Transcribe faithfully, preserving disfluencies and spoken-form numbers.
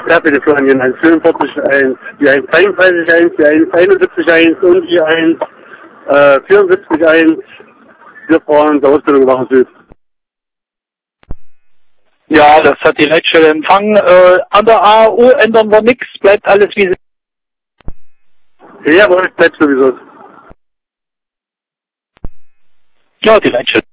Ja, bitte Florian, die eins fünfundvierzig eins, die eins dreiunddreißig eins, die eins einundsiebzig eins und die eins äh, vierundsiebzig eins. Wir fahren der Ausbildung machen Süd. Ja, das hat die Leitstelle empfangen. Äh, an der A O ändern wir nichts, bleibt alles wie es Ja, aber es bleibt sowieso. Ja, die Leitstelle.